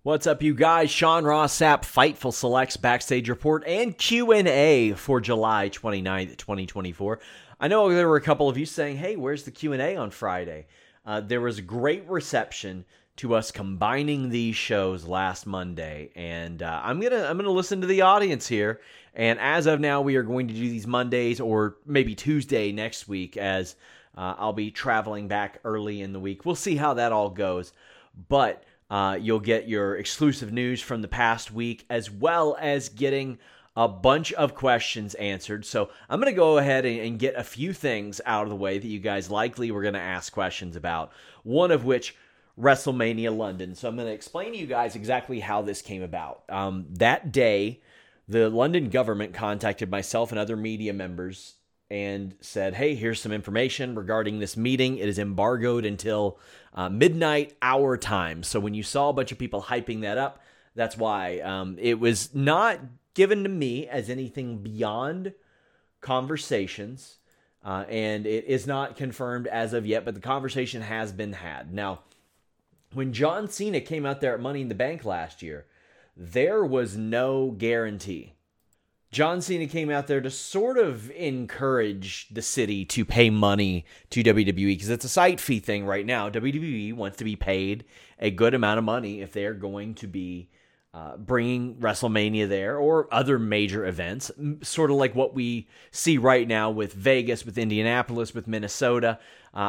What's up, you guys? Sean Ross Sapp, Fightful Selects Backstage Report and Q&A for July 29th, 2024. I know there were a couple of you saying, hey, where's the Q&A on Friday? There was a great reception to us combining these shows last Monday, and I'm gonna listen to the audience here. And as of now, we are going to do these Mondays or maybe Tuesday next week, as I'll be traveling back early in the week. We'll see how that all goes, but you'll get your exclusive news from the past week, as well as getting a bunch of questions answered. So I'm going to go ahead and get a few things out of the way that you guys likely were going to ask questions about, one of which, WrestleMania London. So I'm going to explain to you guys exactly how this came about. That day, the London government contacted myself and other media members and said, hey, here's some information regarding this meeting. It is embargoed until midnight our time. So when you saw a bunch of people hyping that up, that's why. It was not given to me as anything beyond conversations, and it is not confirmed as of yet, but the conversation has been had. Now, when John Cena came out there at Money in the Bank last year, there was no guarantee. John Cena came out there to sort of encourage the city to pay money to WWE, because it's a site fee thing right now. WWE wants to be paid a good amount of money if they're going to be bringing WrestleMania there or other major events, sort of like what we see right now with Vegas, with Indianapolis, with Minnesota.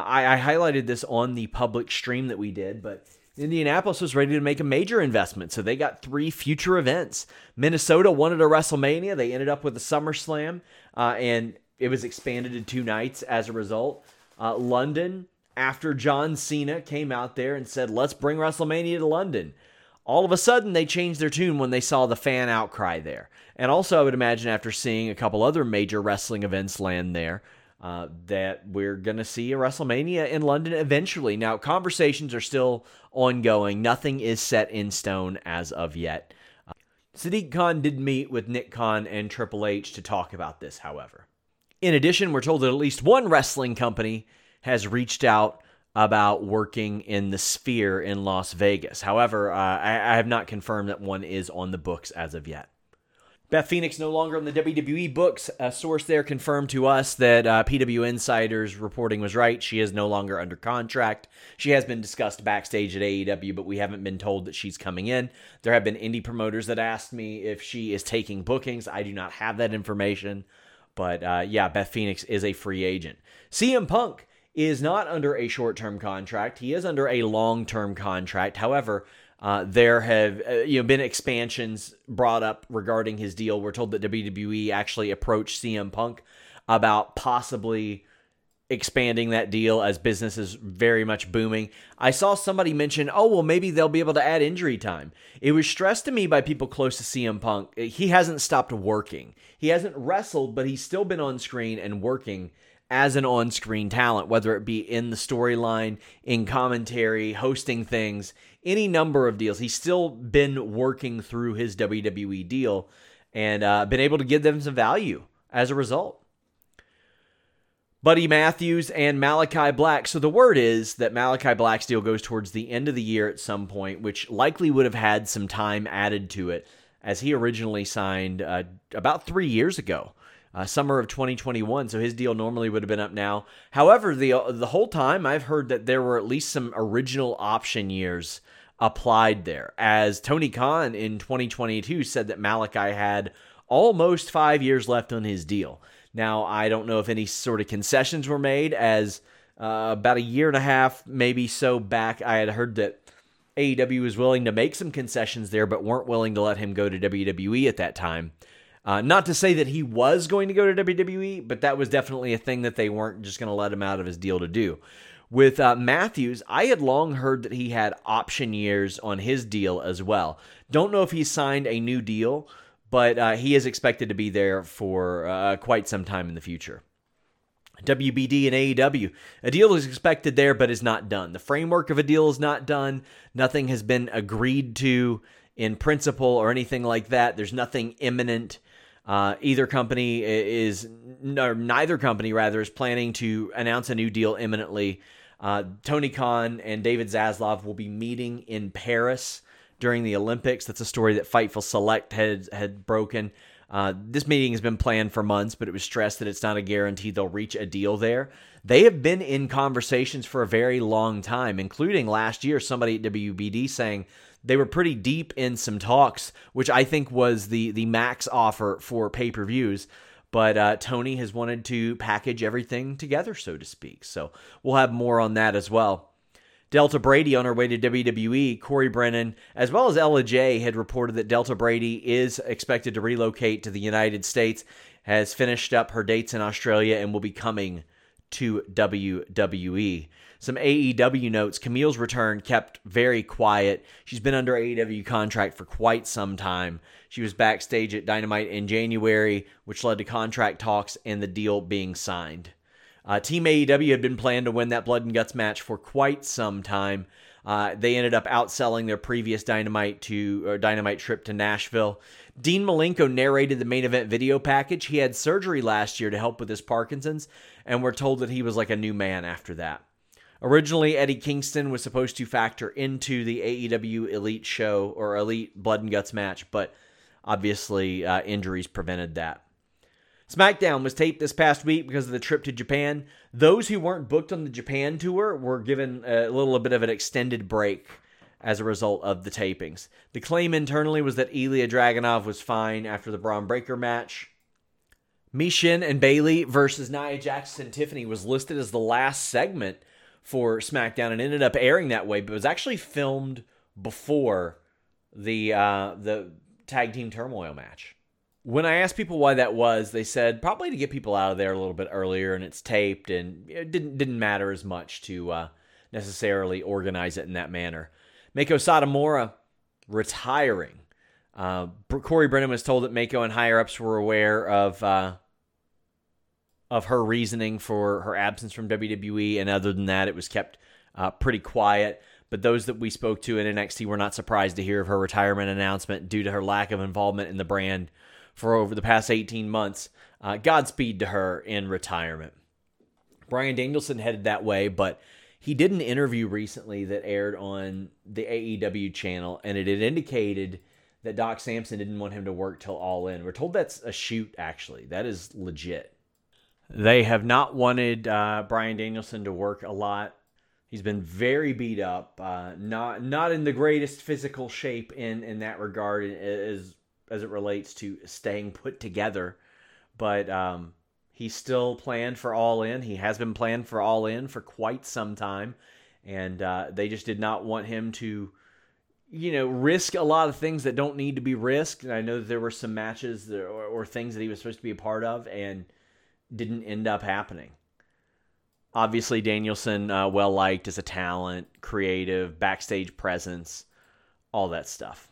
I highlighted this on the public stream that we did, but Indianapolis was ready to make a major investment, so they got 3 future events. Minnesota wanted a WrestleMania. They ended up with a SummerSlam, and it was expanded to 2 nights as a result. London, after John Cena came out there and said, let's bring WrestleMania to London, all of a sudden they changed their tune when they saw the fan outcry there. And also, I would imagine after seeing a couple other major wrestling events land there, that we're going to see a WrestleMania in London eventually. Now, conversations are still ongoing. Nothing is set in stone as of yet. Sadiq Khan did meet with Nick Khan and Triple H to talk about this, however. In addition, we're told that at least one wrestling company has reached out about working in the Sphere in Las Vegas. However, I have not confirmed that one is on the books as of yet. Beth Phoenix no longer on the WWE books. A source there confirmed to us that PW Insider's reporting was right. She is no longer under contract. She has been discussed backstage at AEW, but we haven't been told that she's coming in. There have been indie promoters that asked me if she is taking bookings. I do not have that information. But yeah, Beth Phoenix is a free agent. CM Punk is not under a short-term contract. He is under a long-term contract. However, there have been expansions brought up regarding his deal. We're told that WWE actually approached CM Punk about possibly expanding that deal as business is very much booming. I saw somebody mention, maybe they'll be able to add injury time. It was stressed to me by people close to CM Punk. He hasn't stopped working. He hasn't wrestled, but he's still been on screen and working as an on-screen talent, whether it be in the storyline, in commentary, hosting things, any number of deals. He's still been working through his WWE deal and been able to give them some value as a result. Buddy Matthews and Malachi Black. So the word is that Malachi Black's deal goes towards the end of the year at some point, which likely would have had some time added to it, as he originally signed about 3 years ago. Summer of 2021, so his deal normally would have been up now. However, the whole time I've heard that there were at least some original option years applied there, as Tony Khan in 2022 said that Malachi had almost 5 years left on his deal. Now, I don't know if any sort of concessions were made, as about a year and a half, maybe so back, I had heard that AEW was willing to make some concessions there, but weren't willing to let him go to WWE at that time. Not to say that he was going to go to WWE, but that was definitely a thing that they weren't just going to let him out of his deal to do. With Matthews, I had long heard that he had option years on his deal as well. Don't know if he signed a new deal, but he is expected to be there for quite some time in the future. WBD and AEW. A deal is expected there, but is not done. The framework of a deal is not done. Nothing has been agreed to in principle or anything like that. There's nothing imminent. Neither company is planning to announce a new deal imminently. Tony Khan and David Zaslav will be meeting in Paris during the Olympics. That's a story that Fightful Select had broken. This meeting has been planned for months, but it was stressed that it's not a guarantee they'll reach a deal there. They have been in conversations for a very long time, including last year, somebody at WBD saying they were pretty deep in some talks, which I think was the max offer for pay-per-views. But Tony has wanted to package everything together, so to speak. So we'll have more on that as well. Delta Brady on her way to WWE, Corey Brennan, as well as Ella J had reported that Delta Brady is expected to relocate to the United States, has finished up her dates in Australia, and will be coming to WWE. Some AEW notes. Camille's return kept very quiet. She's been under AEW contract for quite some time. She was backstage at Dynamite in January, which led to contract talks and the deal being signed. Team AEW had been planned to win that Blood and Guts match for quite some time. They ended up outselling their previous Dynamite trip to Nashville. Dean Malenko narrated the main event video package. He had surgery last year to help with his Parkinson's, and we're told that he was like a new man after that. Originally, Eddie Kingston was supposed to factor into the AEW Elite show or Elite Blood and Guts match, but obviously injuries prevented that. SmackDown was taped this past week because of the trip to Japan. Those who weren't booked on the Japan tour were given a little bit of an extended break as a result of the tapings. The claim internally was that Ilya Dragunov was fine after the Braun Breaker match. Michin and Bayley versus Nia Jax and Tiffany was listed as the last segment for SmackDown and ended up airing that way, but it was actually filmed before the Tag Team Turmoil match. When I asked people why that was, they said probably to get people out of there a little bit earlier, and it's taped, and it didn't matter as much to necessarily organize it in that manner. Meiko Satomura retiring. Corey Brennan was told that Meiko and higher-ups were aware of her reasoning for her absence from WWE, and other than that, it was kept pretty quiet. But those that we spoke to in NXT were not surprised to hear of her retirement announcement due to her lack of involvement in the brand for over the past 18 months. Godspeed to her in retirement. Bryan Danielson headed that way, but he did an interview recently that aired on the AEW channel, and it had indicated that Doc Samson didn't want him to work till All In. We're told that's a shoot, actually. That is legit. They have not wanted Bryan Danielson to work a lot. He's been very beat up, not in the greatest physical shape in that regard as it relates to staying put together. But he's still planned for All In. He has been planned for All In for quite some time. And they just did not want him to, risk a lot of things that don't need to be risked. And I know that there were some matches or things that he was supposed to be a part of and didn't end up happening. Obviously, Danielson, well-liked as a talent, creative, backstage presence, all that stuff.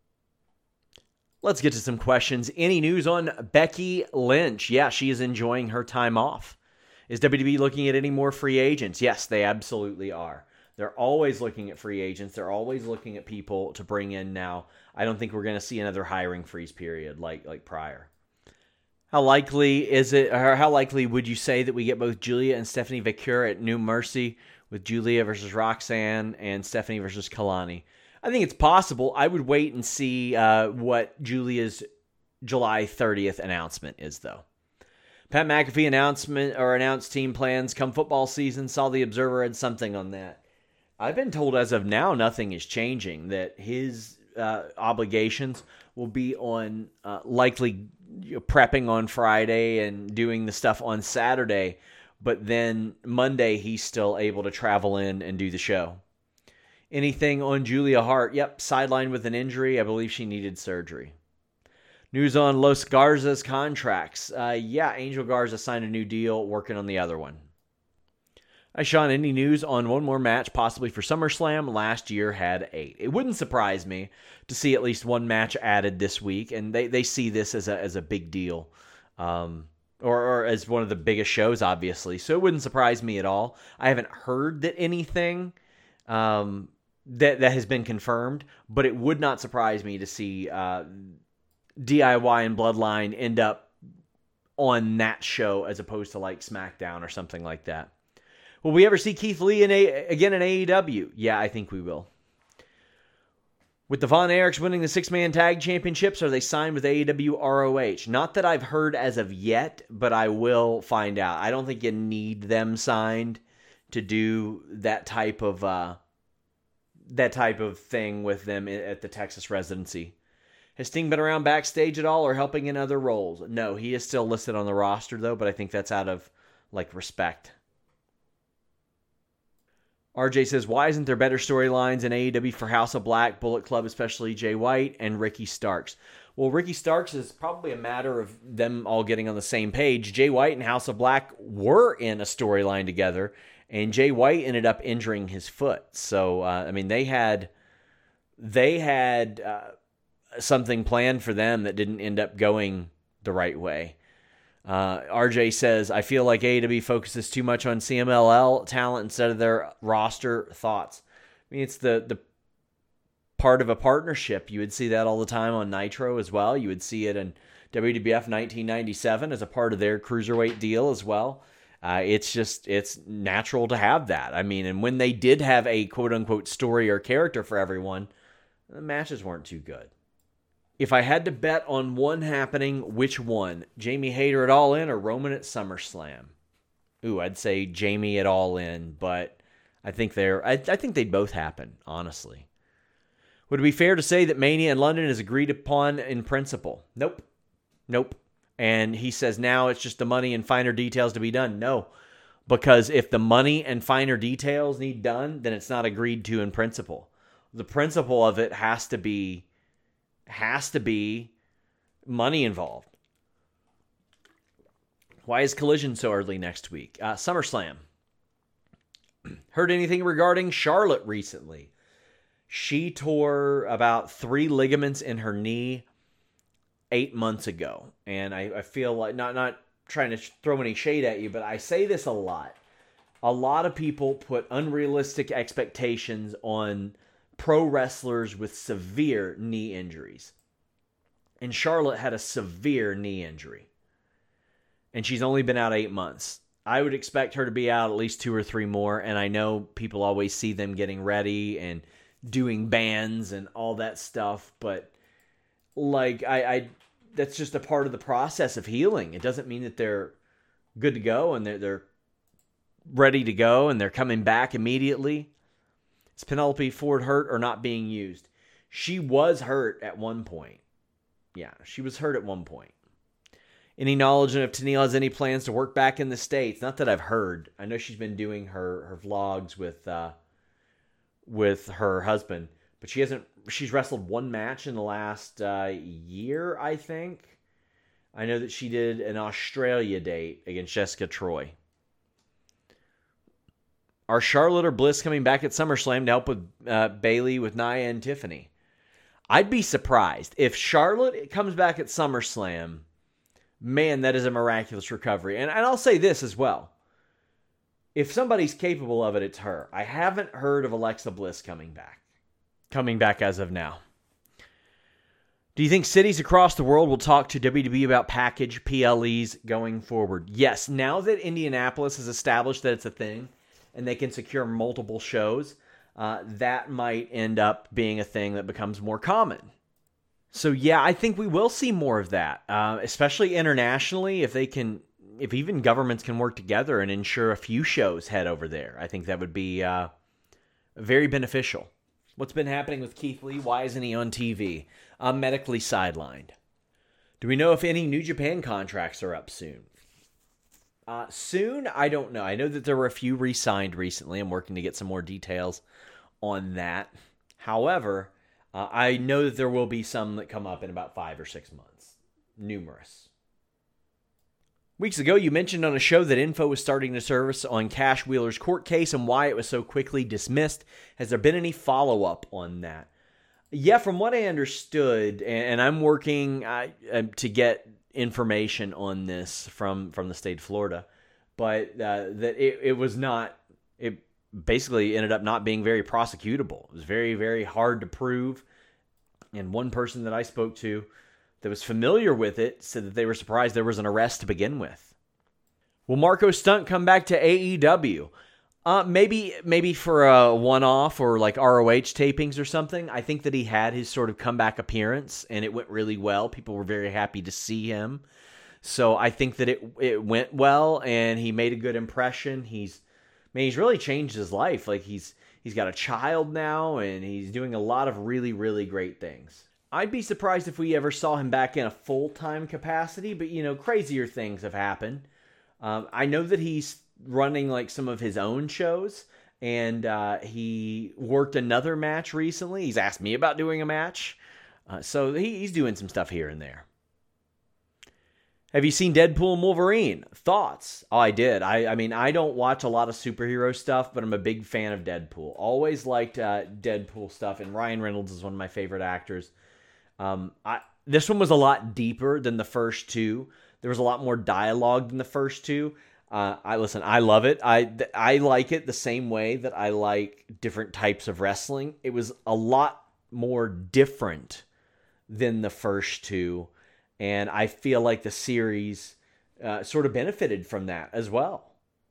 Let's get to some questions. Any news on Becky Lynch? Yeah, she is enjoying her time off. Is WWE looking at any more free agents? Yes, they absolutely are. They're always looking at free agents. They're always looking at people to bring in now. I don't think we're going to see another hiring freeze period like prior. How likely is it, or how likely would you say that we get both Julia and Stephanie Vaquer at New Mercy with Julia versus Roxanne and Stephanie versus Kalani? I think it's possible. I would wait and see what Julia's July 30th announcement is, though. Pat McAfee announced team plans come football season. Saw the Observer had something on that. I've been told as of now nothing is changing, that his obligations will be on likely prepping on Friday and doing the stuff on Saturday, but then Monday he's still able to travel in and do the show. Anything on Julia Hart? Yep, sidelined with an injury. I believe she needed surgery. News on Los Garza's contracts. Angel Garza signed a new deal, working on the other one. Hi, Sean. Any news on one more match, possibly for SummerSlam? Last year had 8. It wouldn't surprise me to see at least one match added this week, and they see this as a big deal, or as one of the biggest shows, obviously. So it wouldn't surprise me at all. I haven't heard that anything that has been confirmed, but it would not surprise me to see DIY and Bloodline end up on that show as opposed to like SmackDown or something like that. Will we ever see Keith Lee again in AEW? Yeah, I think we will. With the Von Erichs winning the six-man tag championships, are they signed with AEW ROH? Not that I've heard as of yet, but I will find out. I don't think you need them signed to do that type of thing with them at the Texas residency. Has Sting been around backstage at all or helping in other roles? No, he is still listed on the roster though, but I think that's out of respect. RJ says, why isn't there better storylines in AEW for House of Black, Bullet Club, especially Jay White, and Ricky Starks? Well, Ricky Starks is probably a matter of them all getting on the same page. Jay White and House of Black were in a storyline together, and Jay White ended up injuring his foot. So, they had something planned for them that didn't end up going the right way. RJ says, I feel like AEW focuses too much on CMLL talent instead of their roster. Thoughts? It's the part of a partnership. You would see that all the time on Nitro as well. You would see it in WWF 1997 as a part of their cruiserweight deal as well. It's natural to have that. And when they did have a quote-unquote story or character for everyone, the matches weren't too good. If I had to bet on one happening, which one? Jamie Hayter at All In or Roman at SummerSlam? I'd say Jamie at All In, but I think they'd both happen, honestly. Would it be fair to say that Mania in London is agreed upon in principle? Nope. And he says now it's just the money and finer details to be done. No, because if the money and finer details need done, then it's not agreed to in principle. The principle of it has to be money involved. Why is Collision so early next week? SummerSlam. Heard anything regarding Charlotte recently? She tore about 3 ligaments in her knee 8 months ago. And I feel like, not trying to throw any shade at you, but I say this a lot. A lot of people put unrealistic expectations on pro wrestlers with severe knee injuries. And Charlotte had a severe knee injury. And she's only been out 8 months. I would expect her to be out at least 2 or 3 more. And I know people always see them getting ready and doing bands and all that stuff. But that's just a part of the process of healing. It doesn't mean that they're good to go and they're ready to go and they're coming back immediately. Is Penelope Ford hurt or not being used? She was hurt at one point. Yeah, she was hurt at one point. Any knowledge if Tenille has any plans to work back in the States? Not that I've heard. I know she's been doing her vlogs with her husband, but she's wrestled one match in the last year, I think. I know that she did an Australia date against Jessica Troy. Are Charlotte or Bliss coming back at SummerSlam to help with Bayley, with Nia, and Tiffany? I'd be surprised. If Charlotte comes back at SummerSlam, man, that is a miraculous recovery. And I'll say this as well. If somebody's capable of it, it's her. I haven't heard of Alexa Bliss coming back as of now. Do you think cities across the world will talk to WWE about package PLEs going forward? Yes. Now that Indianapolis has established that it's a thing, and they can secure multiple shows, that might end up being a thing that becomes more common. So yeah, I think we will see more of that, especially internationally. If even governments can work together and ensure a few shows head over there, I think that would be very beneficial. What's been happening with Keith Lee? Why isn't he on TV? Medically sidelined. Do we know if any New Japan contracts are up soon? Soon? I don't know. I know that there were a few re-signed recently. I'm working to get some more details on that. However, I know that there will be some that come up in about 5 or 6 months. Numerous. Weeks ago, you mentioned on a show that info was starting to surface on Cash Wheeler's court case and why it was so quickly dismissed. Has there been any follow-up on that? Yeah, from what I understood, and I'm working to get information on this from the state of Florida, but that it was not, it basically ended up not being very prosecutable. It was very, very hard to prove. And one person that I spoke to that was familiar with it said that they were surprised there was an arrest to begin with. Will Marco Stunt come back to AEW? Maybe for a one-off or like ROH tapings or something. I think that he had his sort of comeback appearance and it went really well. People were very happy to see him. So I think that it went well and he made a good impression. He's really changed his life. Like he's got a child now and he's doing a lot of really, really great things. I'd be surprised if we ever saw him back in a full-time capacity, but crazier things have happened. I know that he's running like some of his own shows, and he worked another match recently. He's asked me about doing a match, so he's doing some stuff here and there. Have you seen Deadpool and Wolverine? Thoughts? Oh, I did. I mean, I don't watch a lot of superhero stuff, but I'm a big fan of Deadpool. Always liked Deadpool stuff, and Ryan Reynolds is one of my favorite actors. This one was a lot deeper than the first two. There was a lot more dialogue than the first two. I love it. I like it the same way that I like different types of wrestling. It was a lot more different than the first two, and I feel like the series sort of benefited from that as well.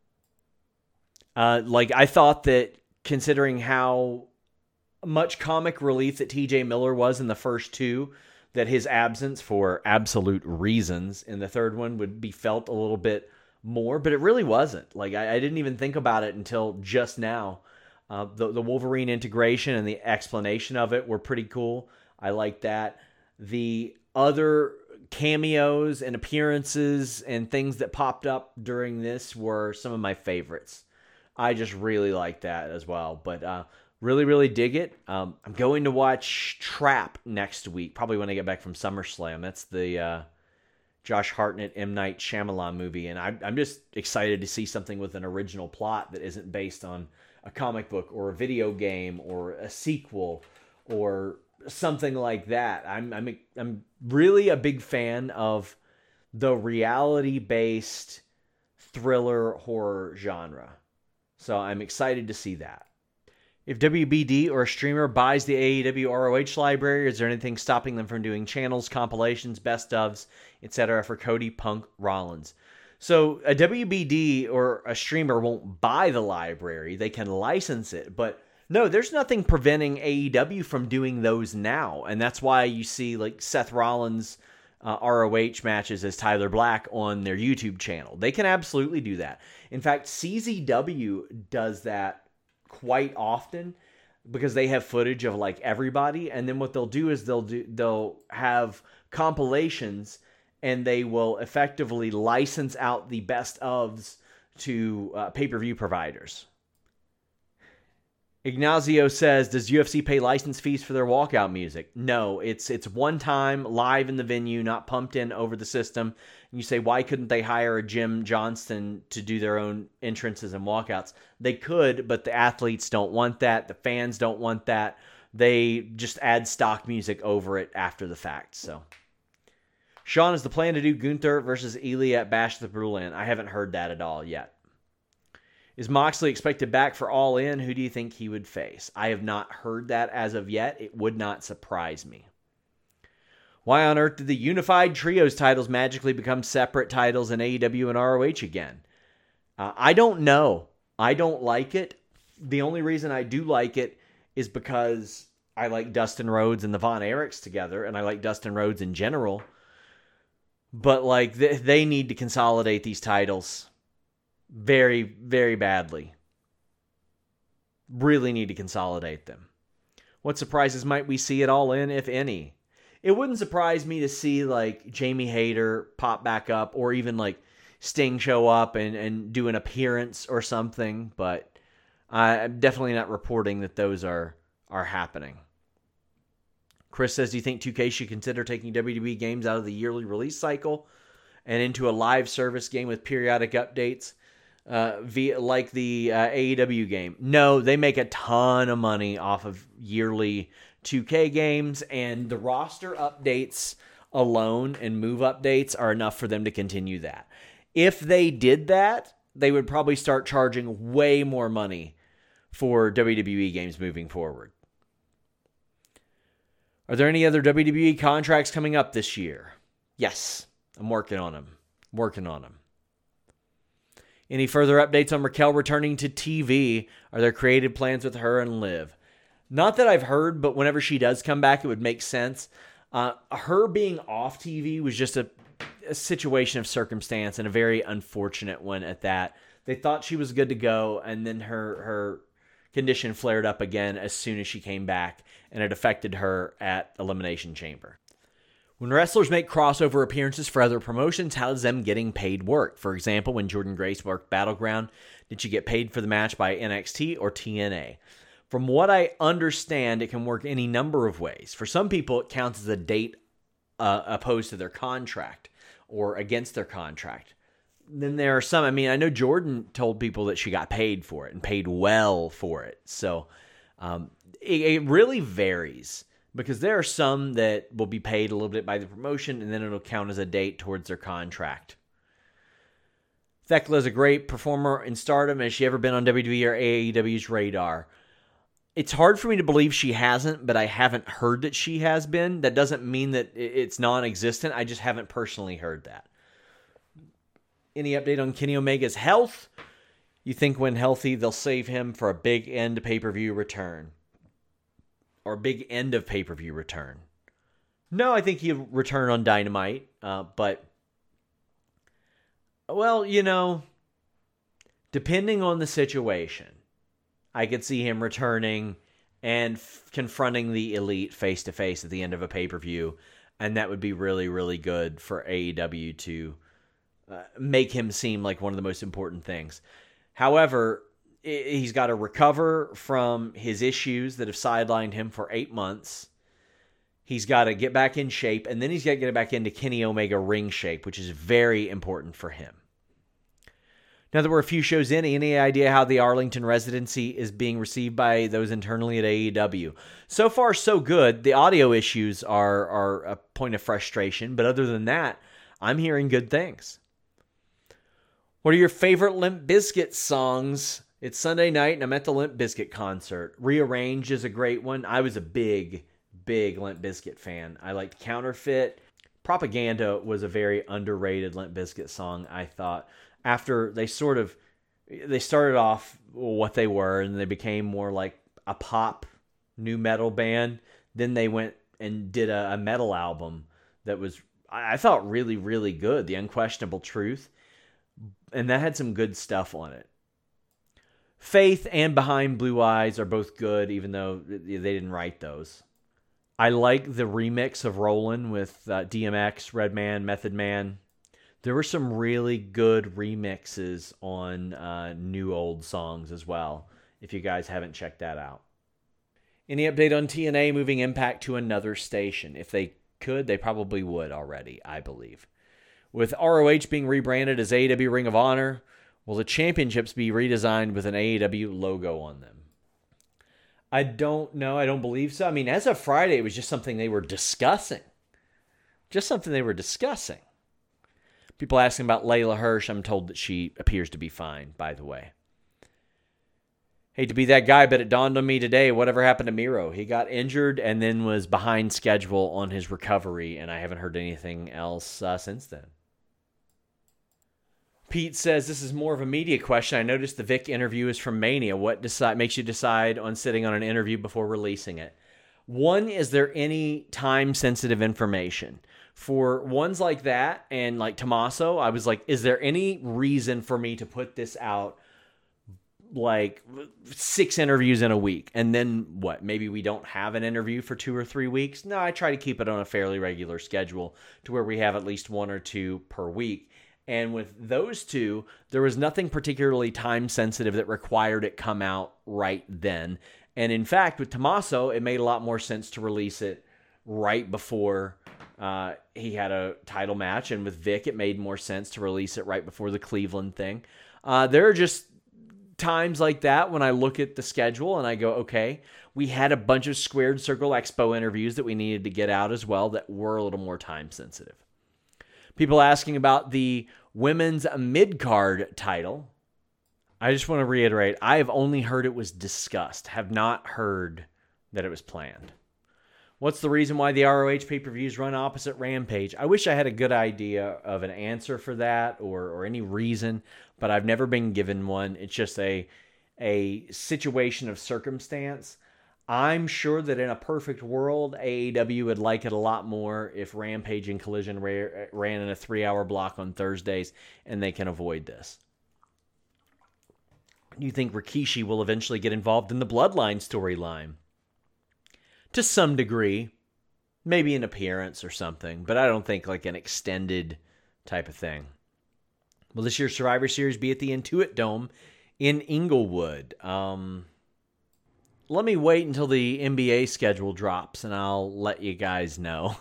I thought that considering how much comic relief that TJ Miller was in the first two, that his absence for absolute reasons in the third one would be felt a little bit more, but it really wasn't. Like I didn't even think about it until just now. The Wolverine integration and the explanation of it were pretty cool. I like that. The other cameos and appearances and things that popped up during this were some of my favorites. I just really like that as well. But really, really dig it. I'm going to watch Trap next week, probably when I get back from SummerSlam. That's the Josh Hartnett, M. Night Shyamalan movie, and I'm just excited to see something with an original plot that isn't based on a comic book or a video game or a sequel or something like that. I'm really a big fan of the reality-based thriller horror genre, so I'm excited to see that. If WBD or a streamer buys the AEW ROH library, is there anything stopping them from doing channels, compilations, best ofs, etc. for Cody, Punk, Rollins? So a WBD or a streamer won't buy the library. They can license it. But no, there's nothing preventing AEW from doing those now. And that's why you see like Seth Rollins' ROH matches as Tyler Black on their YouTube channel. They can absolutely do that. In fact, CZW does that quite often because they have footage of like everybody, and then what they'll do is they'll have compilations and they will effectively license out the best ofs to pay-per-view providers. Ignacio says, does UFC pay license fees for their walkout music? No, it's one time live in the venue, not pumped in over the system. And you say, why couldn't they hire a Jim Johnston to do their own entrances and walkouts? They could, but the athletes don't want that. The fans don't want that. They just add stock music over it after the fact. So, Sean, is the plan to do Gunther versus Ilya at Bash the Brutal End? I haven't heard that at all yet. Is Moxley expected back for All In? Who do you think he would face? I have not heard that as of yet. It would not surprise me. Why on earth did the Unified Trios titles magically become separate titles in AEW and ROH again? I don't know. I don't like it. The only reason I do like it is because I like Dustin Rhodes and the Von Erichs together, and I like Dustin Rhodes in general. But like they need to consolidate these titles very, very badly. Really need to consolidate them. What surprises might we see at All In, if any? It wouldn't surprise me to see like Jamie Hayter pop back up, or even like Sting show up and do an appearance or something, but I'm definitely not reporting that those are happening. Chris says, do you think 2K should consider taking WWE games out of the yearly release cycle and into a live service game with periodic updates? Like the AEW game. No, they make a ton of money off of yearly 2K games, and the roster updates alone and move updates are enough for them to continue that. If they did that, they would probably start charging way more money for WWE games moving forward. Are there any other WWE contracts coming up this year? Yes, I'm working on them. Any further updates on Raquel returning to TV? Are there creative plans with her and Liv? Not that I've heard, but whenever she does come back, it would make sense. Her being off TV was just a situation of circumstance, and a very unfortunate one at that. They thought she was good to go, and then her condition flared up again as soon as she came back, and it affected her at Elimination Chamber. When wrestlers make crossover appearances for other promotions, how does them getting paid work? For example, when Jordynne Grace worked Battleground, did she get paid for the match by NXT or TNA? From what I understand, it can work any number of ways. For some people, it counts as a date opposed to their contract or against their contract. Then there are some, I know Jordynne told people that she got paid for it and paid well for it. So it really varies, because there are some that will be paid a little bit by the promotion, and then it'll count as a date towards their contract. Thekla is a great performer in Stardom. Has she ever been on WWE or AEW's radar? It's hard for me to believe she hasn't, but I haven't heard that she has been. That doesn't mean that it's non-existent. I just haven't personally heard that. Any update on Kenny Omega's health? You think when healthy, they'll save him for a big end pay-per-view return? Or big end of pay-per-view return? No, I think he'll return on Dynamite. But, well, depending on the situation, I could see him returning and confronting the Elite face-to-face at the end of a pay-per-view. And that would be really, really good for AEW to make him seem like one of the most important things. However, he's got to recover from his issues that have sidelined him for 8 months. He's got to get back in shape, and then he's got to get back into Kenny Omega ring shape, which is very important for him. Now that we're a few shows in, any idea how the Arlington residency is being received by those internally at AEW? So far, so good. The audio issues are a point of frustration, but other than that, I'm hearing good things. What are your favorite Limp Bizkit songs? It's Sunday night, and I'm at the Limp Bizkit concert. Rearranged is a great one. I was a big Limp Bizkit fan. I liked Counterfeit. Propaganda was a very underrated Limp Bizkit song, I thought. After they started off what they were, and they became more like a pop new metal band. Then they went and did a metal album that was, I thought, really, really good. The Unquestionable Truth. And that had some good stuff on it. Faith and Behind Blue Eyes are both good, even though they didn't write those. I like the remix of Rollin' with DMX, Redman, Method Man. There were some really good remixes on new old songs as well, if you guys haven't checked that out. Any update on TNA moving Impact to another station? If they could, they probably would already, I believe. With ROH being rebranded as AEW Ring of Honor, will the championships be redesigned with an AEW logo on them? I don't know. I don't believe so. As of Friday, it was just something they were discussing. People asking about Layla Hirsch. I'm told that she appears to be fine, by the way. Hate to be that guy, but it dawned on me today, whatever happened to Miro? He got injured and then was behind schedule on his recovery, and I haven't heard anything else since then. Pete says, this is more of a media question. I noticed the Vic interview is from Mania. What makes you decide on sitting on an interview before releasing it? One, is there any time-sensitive information? For ones like that and like Tommaso, I was like, is there any reason for me to put this out like 6 interviews in a week? And then what? Maybe we don't have an interview for 2 or 3 weeks? No, I try to keep it on a fairly regular schedule to where we have at least 1 or 2 per week. And with those 2, there was nothing particularly time-sensitive that required it come out right then. And in fact, with Tommaso, it made a lot more sense to release it right before he had a title match. And with Vic, it made more sense to release it right before the Cleveland thing. There are just times like that when I look at the schedule and I go, okay, we had a bunch of Squared Circle Expo interviews that we needed to get out as well that were a little more time-sensitive. People asking about the women's mid-card title. I just want to reiterate, I have only heard it was discussed, have not heard that it was planned. What's the reason why the ROH pay-per-views run opposite Rampage? I wish I had a good idea of an answer for that or any reason, but I've never been given one. It's just a situation of circumstance. I'm sure that in a perfect world, AEW would like it a lot more if Rampage and Collision ran in a 3-hour block on Thursdays, and they can avoid this. Do you think Rikishi will eventually get involved in the Bloodline storyline? To some degree, maybe an appearance or something, but I don't think like an extended type of thing. Will this year's Survivor Series be at the Intuit Dome in Inglewood? Let me wait until the NBA schedule drops and I'll let you guys know.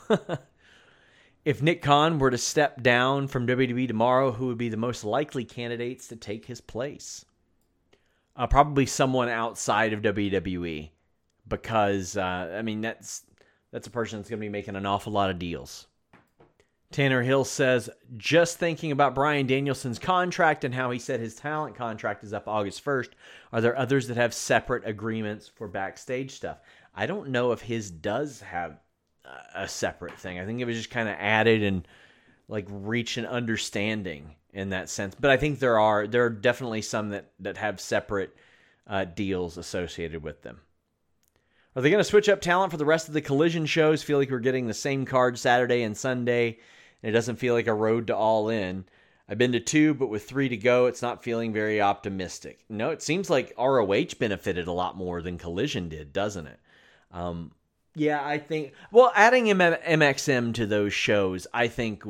If Nick Khan were to step down from WWE tomorrow, who would be the most likely candidates to take his place? Probably someone outside of WWE. Because, that's a person that's going to be making an awful lot of deals. Tanner Hill says, just thinking about Bryan Danielson's contract and how he said his talent contract is up August 1st, are there others that have separate agreements for backstage stuff? I don't know if his does have a separate thing. I think it was just kind of added and like reach an understanding in that sense. But I think there are definitely some that have separate deals associated with them. Are they going to switch up talent for the rest of the Collision shows? Feel like we're getting the same card Saturday and Sunday, and it doesn't feel like a road to All In. I've been to 2, but with 3 to go, it's not feeling very optimistic. No, it seems like ROH benefited a lot more than Collision did, doesn't it? Yeah, I think... Well, adding MXM to those shows, I think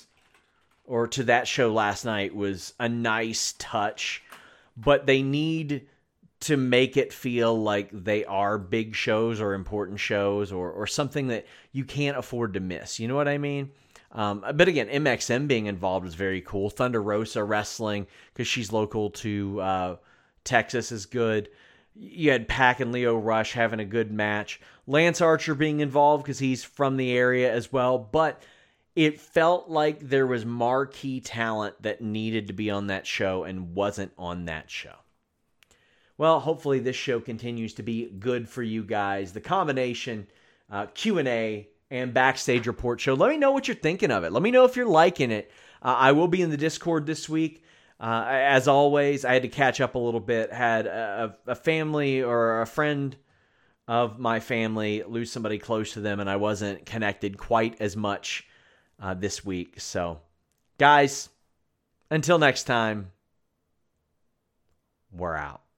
or to that show last night, was a nice touch, but they need to make it feel like they are big shows or important shows or something that you can't afford to miss. You know what I mean? But again, MXM being involved is very cool. Thunder Rosa wrestling because she's local to Texas is good. You had Pac and Leo Rush having a good match. Lance Archer being involved because he's from the area as well. But it felt like there was marquee talent that needed to be on that show and wasn't on that show. Well, hopefully this show continues to be good for you guys. The combination Q&A and Backstage Report show. Let me know what you're thinking of it. Let me know if you're liking it. I will be in the Discord this week. As always, I had to catch up a little bit. Had a family or a friend of my family lose somebody close to them, and I wasn't connected quite as much this week. So, guys, until next time, we're out.